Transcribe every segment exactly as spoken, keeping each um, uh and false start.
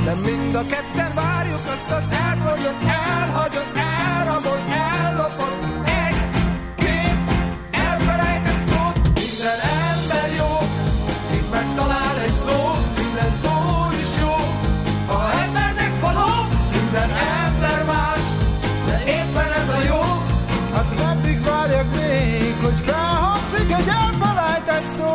de mind a ketten várjuk azt az elfogyott, elhagyott, elrabolt, ellopott, egy, két, elfelejtett szót. Minden ember jó, itt megtalál egy szót, minden szó is jó, ha embernek való, minden ember más, de éppen ez a jó. Hát meddig várjak még, hogy felhangzik egy elfelejtett szó.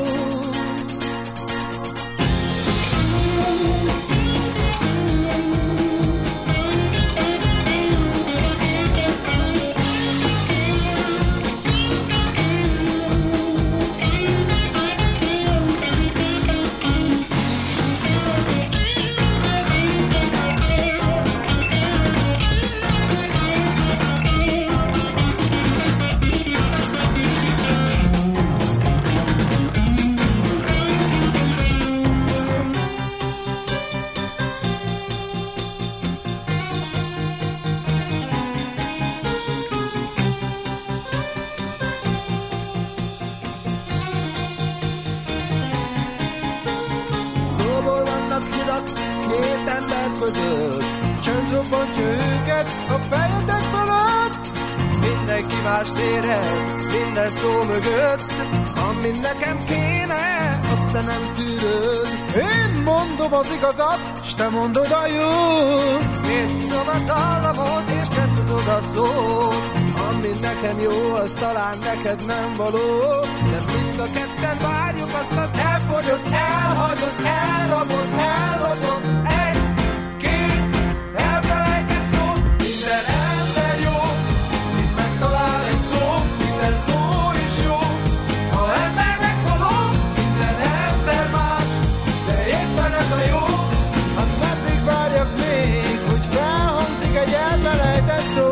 Csöndrobbantja őket a fejetek fölött. Mindenki mást érez, minden szó mögött. Amit nekem kéne, azt te nem tűröd. Én mondom az igazat, s te mondod a jót. Én tudom a dallamot, és te tudod a szót. Ami nekem jó, az talán neked nem való. De mind a ketten várjuk azt az elfogyott, elhagyott, elrabolt, ellopott, egy, elfelejtett szót. Minden ember jó, itt megtalál egy szó, minden szó is jó, ha embernek való, minden ember más, de éppen ez a jó. Hát meddig várjak még, hogy felhangzik egy elfelejtett szó.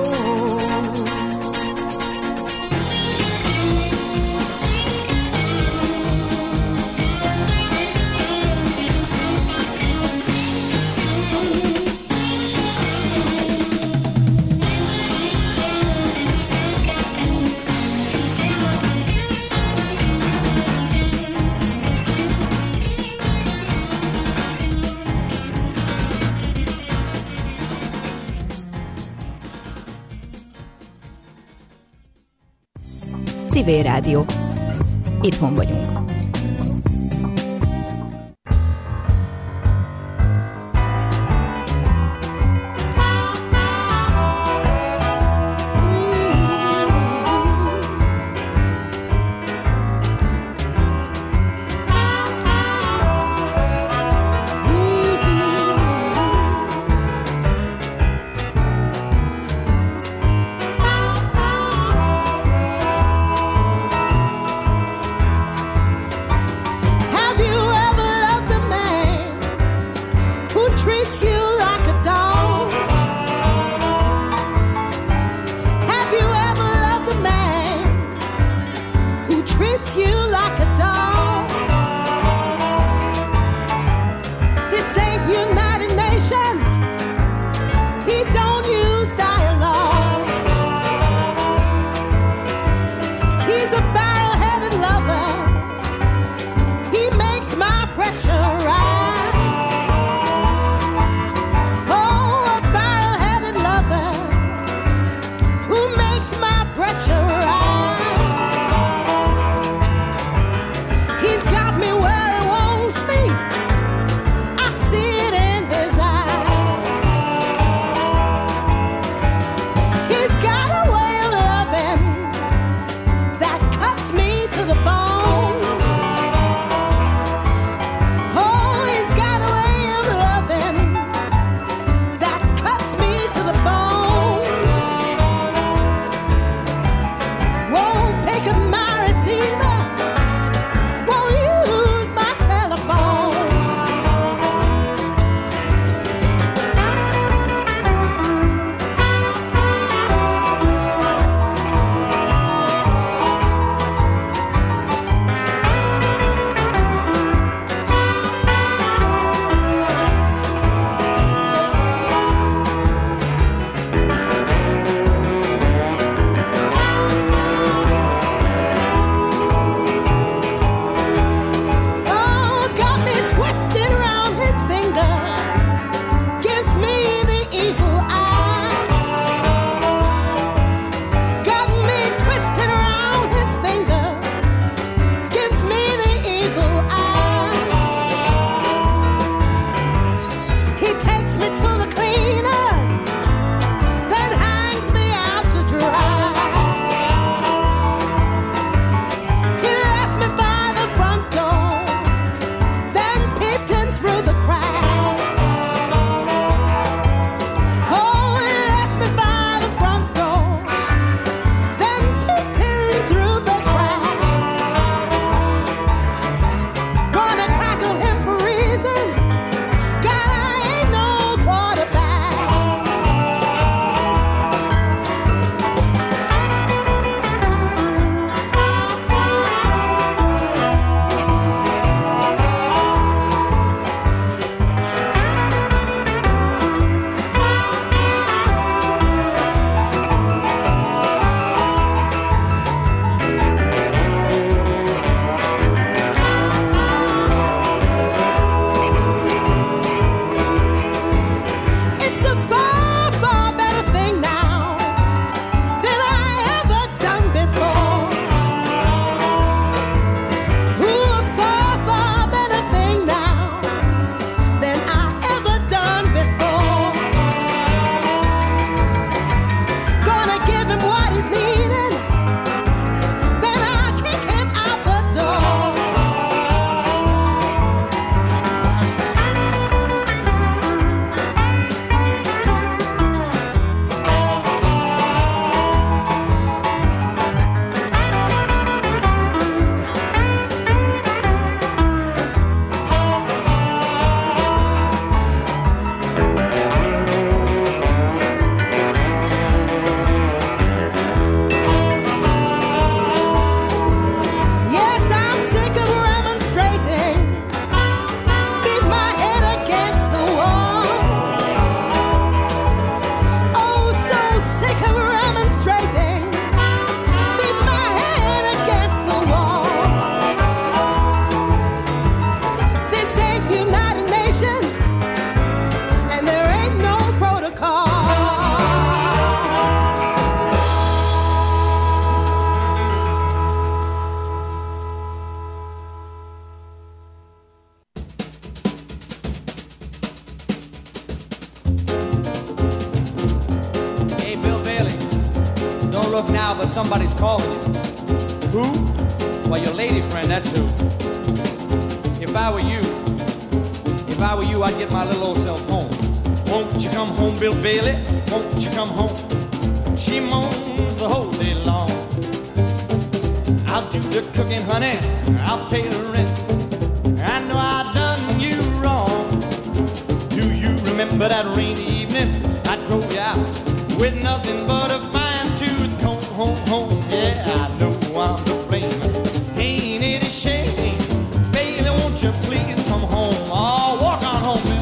Civil Rádió. Itthon vagyunk. He's got me where he wants me. I see it in look now, but somebody's calling you. Who? Well, your lady friend, that's who. If I were you, if I were you, I'd get my little old self home. Won't you come home, Bill Bailey? Won't you come home? She moans the whole day long. I'll do the cooking, honey. I'll pay the rent. I know I've done you wrong. Do you remember that rainy evening? I drove you out with nothing but a fine-tooth comb. Home, home. Yeah, I know I'm to blame. Ain't it a shame? Baby, won't you please come home? Oh, walk on home, Bill.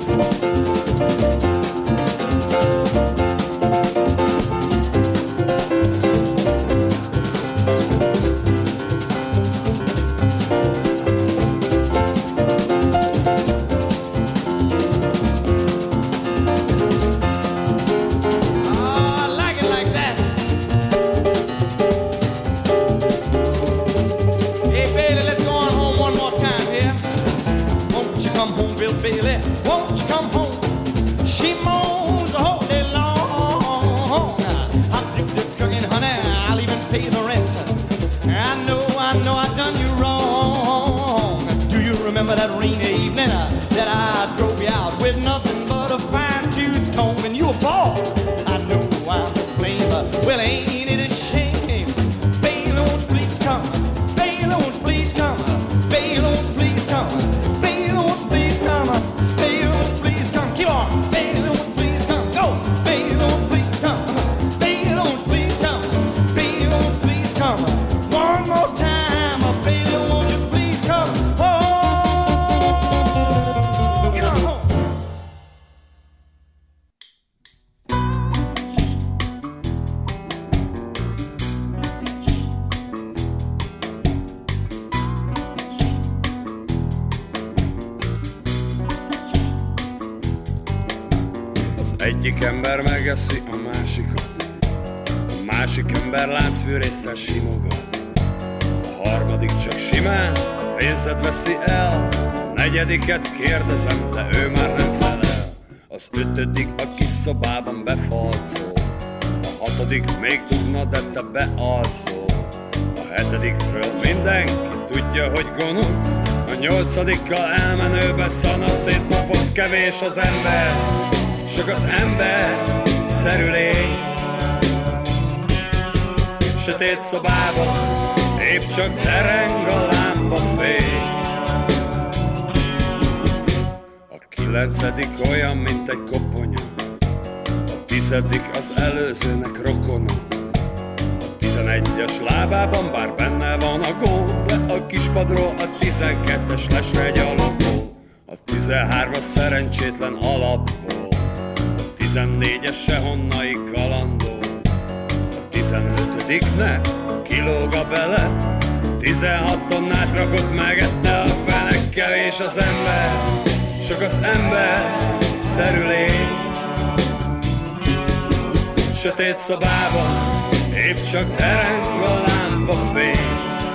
Baby, won't you come home? She moans the whole day long. I'll do the cooking, honey. I'll even pay the rent. I know, I know I've done you wrong. Do you remember that rainy evening uh, that I drove you out with nothing but a fine-tooth comb and you were bald? I know I'm to blame. Uh, well, ain't it a shame? Baby, won't you please come? Baby, won't you please come? Baby, won't you please come? Baby, won't you please come? Baby, won't you please come? Keep on. Baby, won't you please come? Go. Baby, won't you please come? Baby, won't you please come? Baby, won't you please come? One more time. Baby, won't you please come? Oh, get on home. Egyik ember megeszi a másikat, a másik ember láncfűrésszel simogat, a harmadik csak simán pénzed veszi el, a negyediket kérdezem, de ő már nem felel, az ötödik a kis szobában befalcol, a hatodik még dugna, de te bealszol, a hetedikről mindenki tudja, hogy gonosz, a nyolcadikkal elmenőbe szanaszétpofoz, kevés az ember, csak az ember szerű lény. Sötét szobában épp csak tereng a lámpafény. A kilencedik olyan, mint egy koponya, a tizedik az előzőnek rokona, a tizenegyes lábában bár benne van a gól, de a kispadról a tizenkettes lesre gyalogol, a tizenhármas szerencsétlen alapból, tizennégyes sehonnai kalandó, a tizenötödiknek kilóga bele, tizenhat tonnát rakott megette a fenek, kevés az ember, csak az ember szerű lény. Sötét szobában épp csak tereng a lámpafény.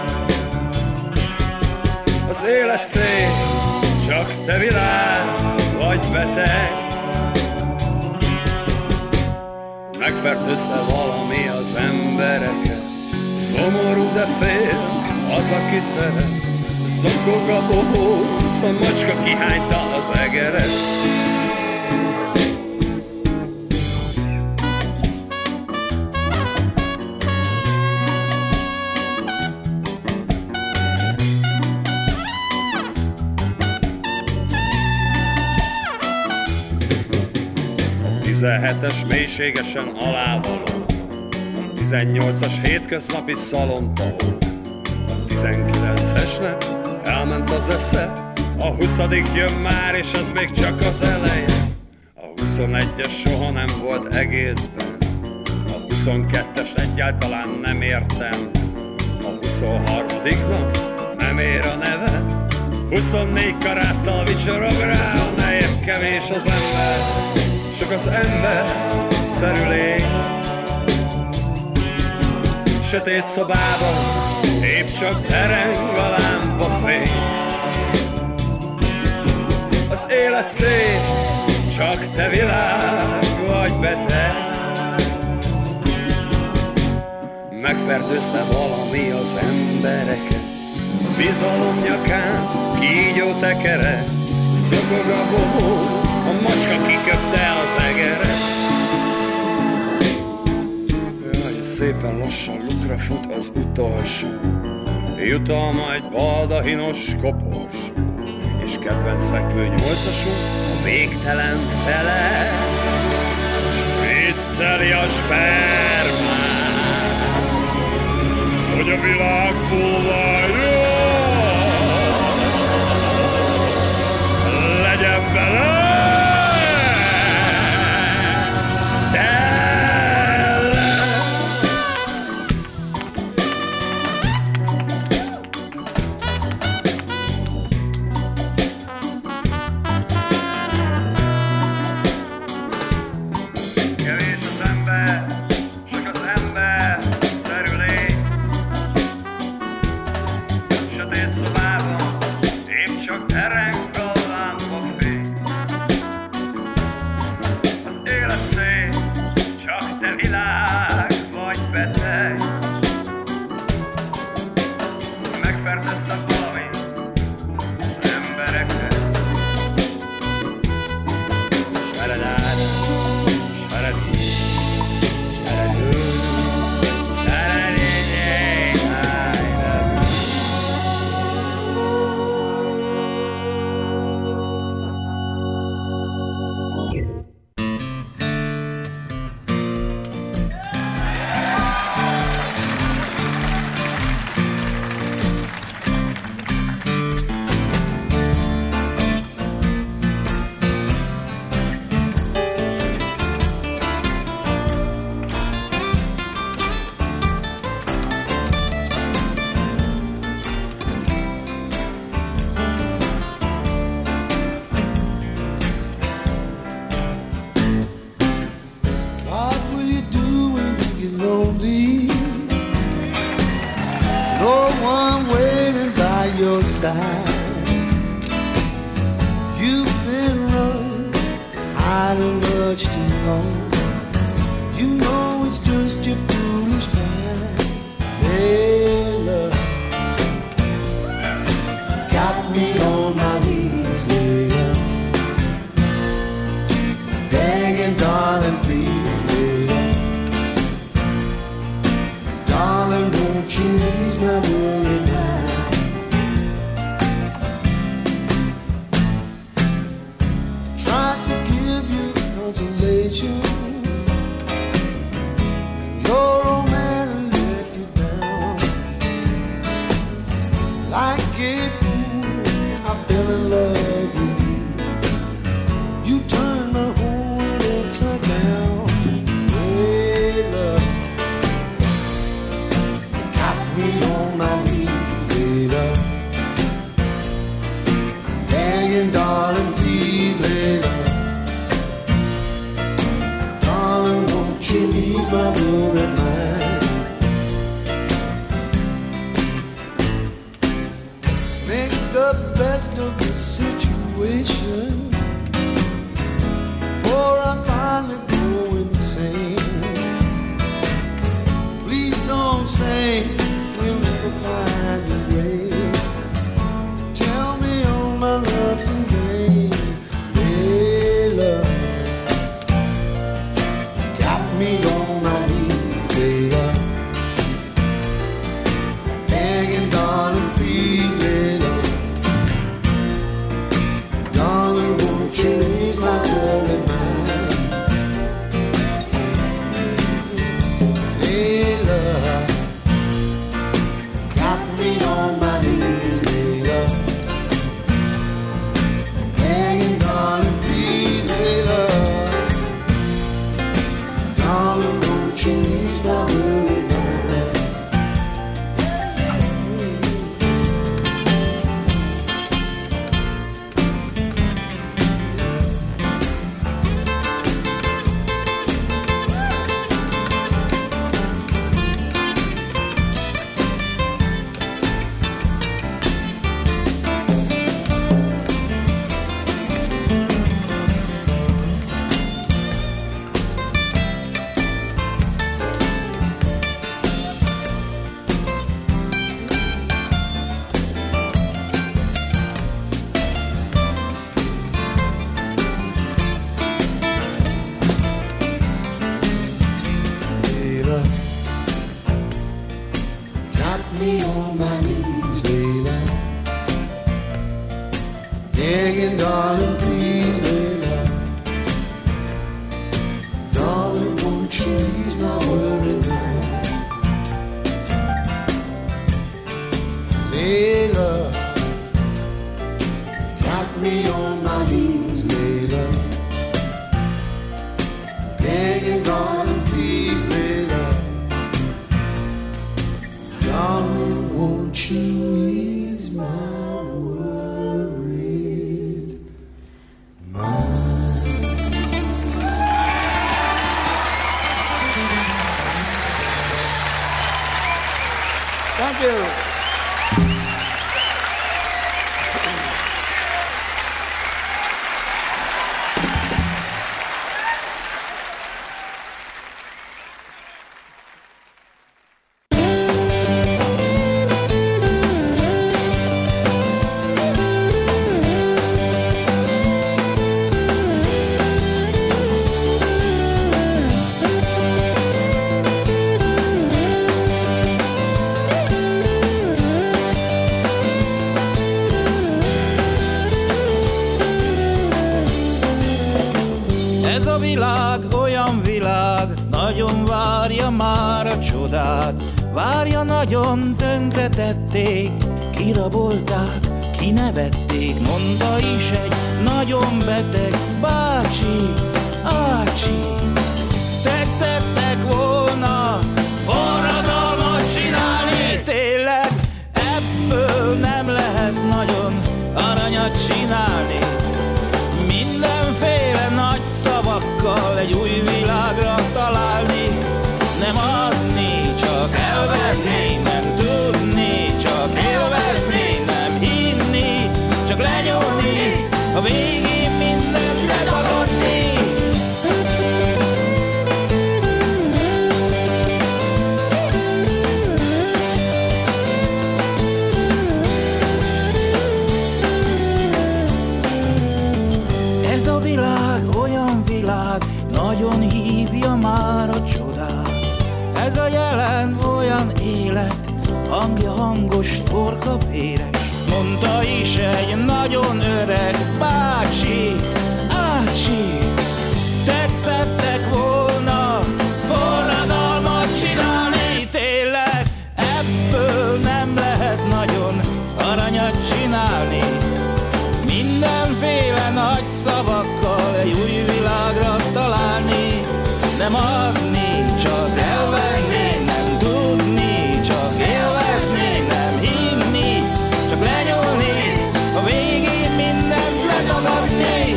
Az élet szép, csak te világ vagy beteg. Megfertőzte valami az embereket, szomorú, de fél az, aki szeret. Zokog a bohóc, a macska kihányta az egeret. tizenhetes mélységesen alávaló, a tizennyolcas hétköznapi szalontahol, a tizenkilencesnek elment az esze, a huszadik jön már, és az még csak az eleje, a huszonegyes soha nem volt egészben, a huszonkettes egyáltalán nem értem, a huszonharmadiknak nem ér a neve, huszonnégy karáttal vicsorog rá a neje, kevés az ember, csak az ember szerű lény. Sötét szobában épp csak tereng a lámpafény. Az élet szép, csak te világ vagy beteg. megfertőzte valami az embereket. Bizalom nyakán kígyó tekere, szökog a bohóc, a macska kiköpte az egeret. Jaj, szépen lassan lukra fut az utolsó jutalma egy baldahinos kopos, és kedvenc fekvő nyolcasunk a végtelen fele, spricceli a spermát, hogy a világ fullajjon, legyen bele me on my knees. Thank you. Várja, nagyon tönkretették, kirabolták, kinevették, mondta is egy nagyon beteg bácsi, ácsi. Tetszettek volna forradalmat csinálni, tényleg ebből nem lehet nagyon aranyat csinálni. Mindenféle nagy szavakkal egy új világra találni, nem adni, csak elvenni, nem tudni, csak élvezni, nem hinni, csak lenyomni, a végén mindent letagadni. Ez a világ olyan világ, nagyon hívja már a csodát. Ez a jelen olyan élet, hangja hangos, torka véres. Mondta is egy nagyon öreg bácsi, ácsi. Tetszettek volna forradalmat csinálni, tényleg ebből nem lehet nagyon aranyat csinálni. Mindenféle nagy szavakkal egy új világra találni, nem adni, csak elvenni, nem tudni, csak élvezni, nem hinni, csak lenyúlni, a végén mindent letagadni.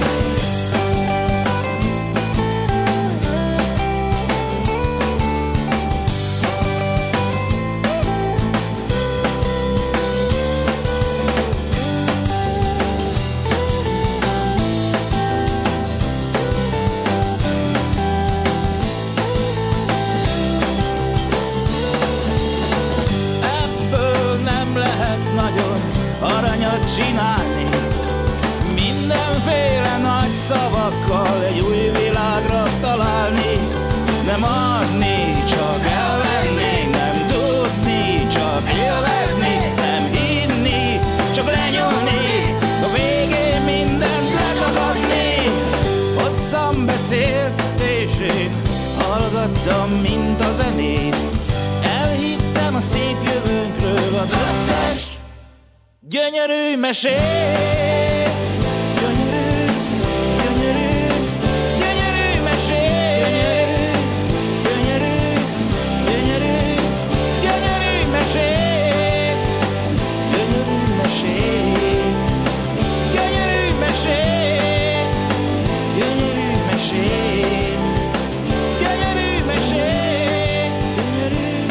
Aranyat csinálni, mindenféle nagy szavakkal egy új világra találni, nem adni, csak elvenni, nem tudni, csak élvezni, nem hinni, csak lenyomni, a végén mindent letagadni. Hosszan beszélt és én hallgattam, mint a zenét, elhittem a szép jövőnkről az összes gyönyörű mesét, gyönyörű, gyönyörű, gyönyörű mesét, gyönyörű, gyönyörű, gyönyörű mesét, gyönyörű mesét, gyönyörű mesét, gyönyörű mesét, gyönyörű mesét, gyönyörű,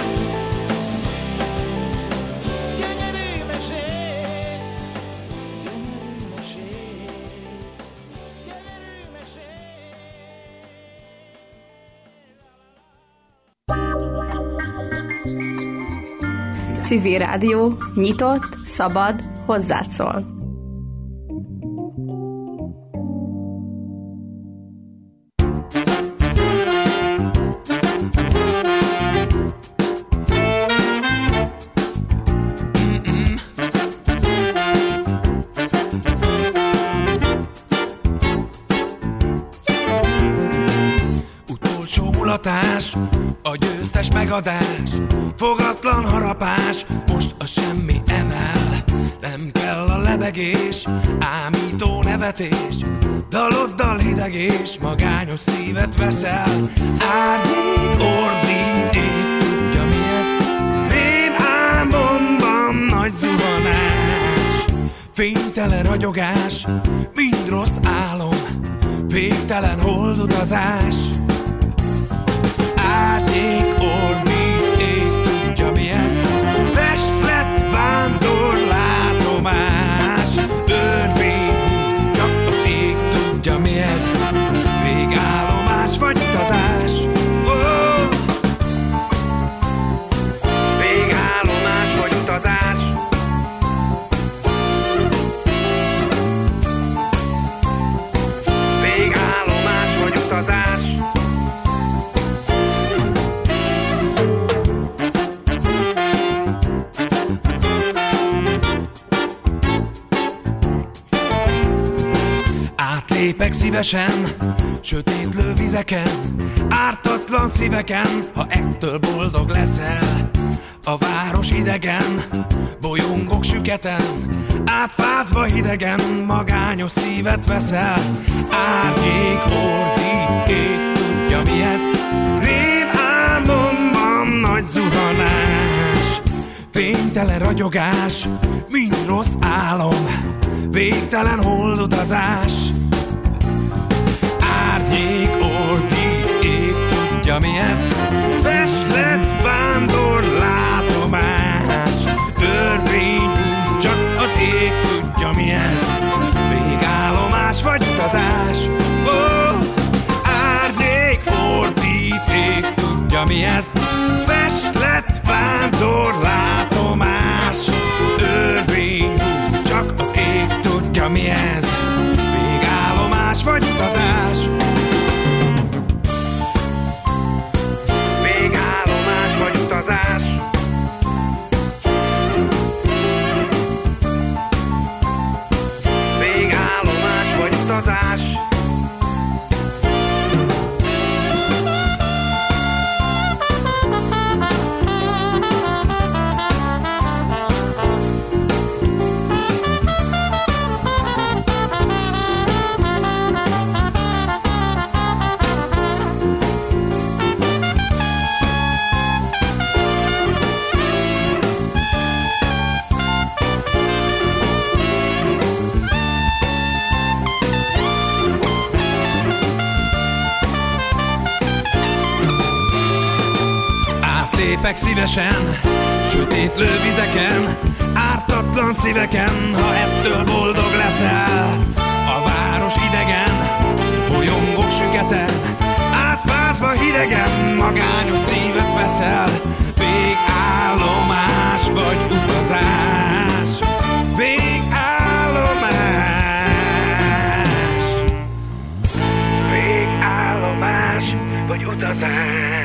gyönyörű mesét. Civil Rádió, nyitott, szabad, hozzád szól. Utolsó mulatás, a győztes megadás, fogatlan harapás, most a semmi emel. Nem kell a lebegés, ámító nevetés, daloddal hidegés, magányos szívet veszel. Árnyék, ordít, épp tudja mi ez, rém álmomban nagy zuhanás. Fénytelen ragyogás, mind rossz álom, végtelen holdutazás. Árnyék, ordít, ég tudja mi ez, fest Átlépek szívesen, sötétlő vizeken, ártatlan szíveken, ha ettől boldog leszel. A város idegen, bolyongok süketen, átfázva hidegen, magányos szívet veszel. Árnyék ordít, ég tudja mi ez, rém álmomban nagy zuhanás. Fénytelen ragyogás, mind rossz álom, végtelen holdutazás. Árnyék ordít, ég tudja mi ez, festlet vándor látomás. Törvény húz, csak az ég tudja mi ez, végállomás vagy utazás. Oh, árnyék ordít, ég tudja mi ez, festlet vándor látomás. Törvény húz, csak az ég tudja mi ez, végállomás vagy utazás. Végállomás vagy utazás. Végállomás vagy utazás. Lépek szívesen, sötétlő vizeken, ártatlan szíveken, ha ettől boldog leszel. A város idegen, bolyongok süketen, átfázva hidegen, magányos szívet veszel. Végállomás vagy utazás. Végállomás. Végállomás vagy utazás.